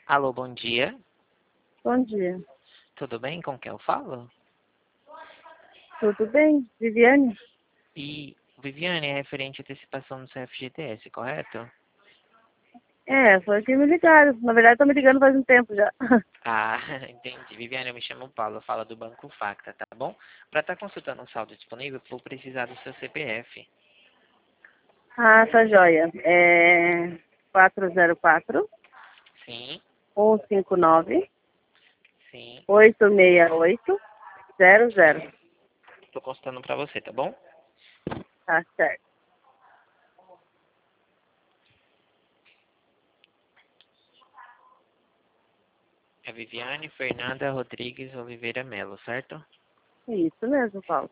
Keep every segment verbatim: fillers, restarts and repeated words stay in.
Alô, bom dia. Bom dia. Tudo bem? Com quem eu falo? Tudo bem? Viviane? E, Viviane, é referente à antecipação do seu F G T S, correto? É, foi que me ligaram. Na verdade, estão me ligando faz um tempo já. Ah, entendi. Viviane, eu me chamo Paulo, eu falo do Banco Facta, tá bom? Para estar consultando um saldo disponível, vou precisar do seu C P F. Ah, tá joia. É quatro zero quatro, Sim, um cinco nove, sim, oito seis oito, zero zero. tô consultando para você, tá bom? Tá certo. É Viviane Fernanda Rodrigues Oliveira Melo, certo? Isso mesmo, Paulo.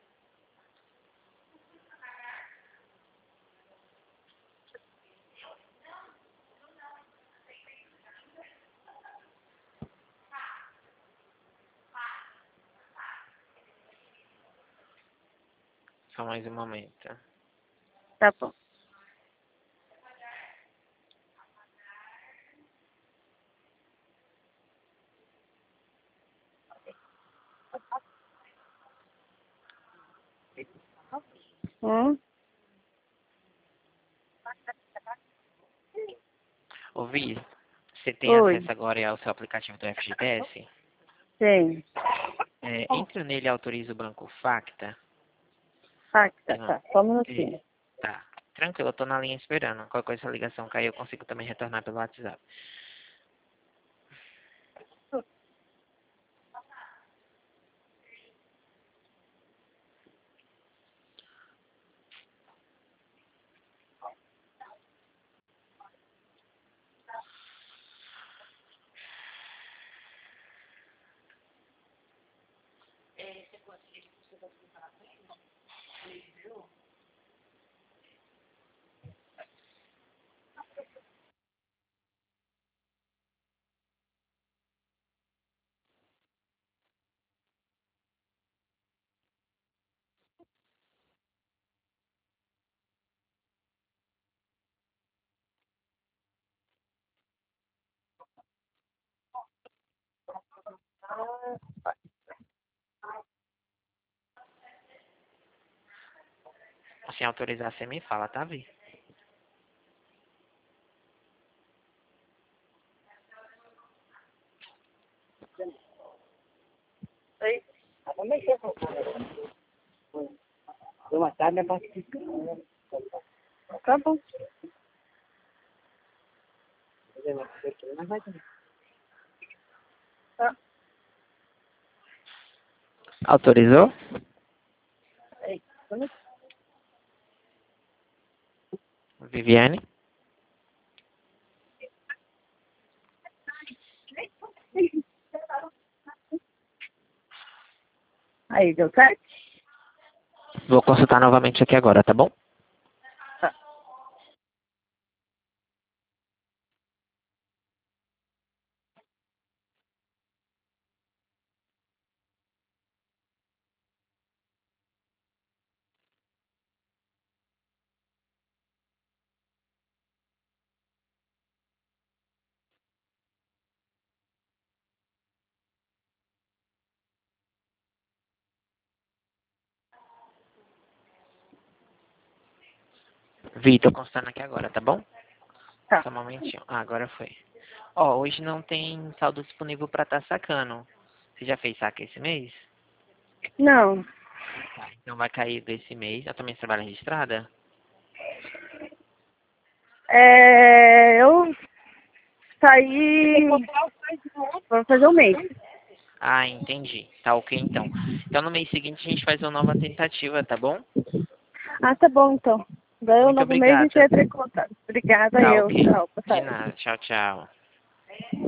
Só mais um momento. Tá bom. Hum? Ouvi, você tem Oi. acesso agora ao seu aplicativo do F G T S? Tem. É, entre nele e autoriza o Banco Facta. Ah, tá, Tem um- tá. Só um e- minutinho. Tá. Tranquilo, eu tô na linha esperando. Qualquer coisa, se a ligação cair, eu consigo também retornar pelo WhatsApp. Se autorizar, você me fala, tá, Vi? Oi. Uma tarde é Tá bom. Tá. Autorizou? Aí. Viviane? Aí, deu certo? Vou consultar novamente aqui agora, tá bom? Tá. Vi, tô consultando aqui agora, tá bom? Tá. Só um momentinho. Ah, agora foi. Ó, hoje não tem saldo disponível pra estar sacando. Você já fez saque esse mês? Não. Tá. Então vai cair desse mês. Eu também trabalho registrada? É, eu saí para fazer um mês. Ah, entendi. Tá ok, então. Então no mês seguinte a gente faz uma nova tentativa, tá bom? Ah, tá bom, então. Daí o Muito novo mês a gente obrigada. entra em contato. Obrigada, Tá eu. ok. Tchau, boa De tarde. nada. Tchau, tchau.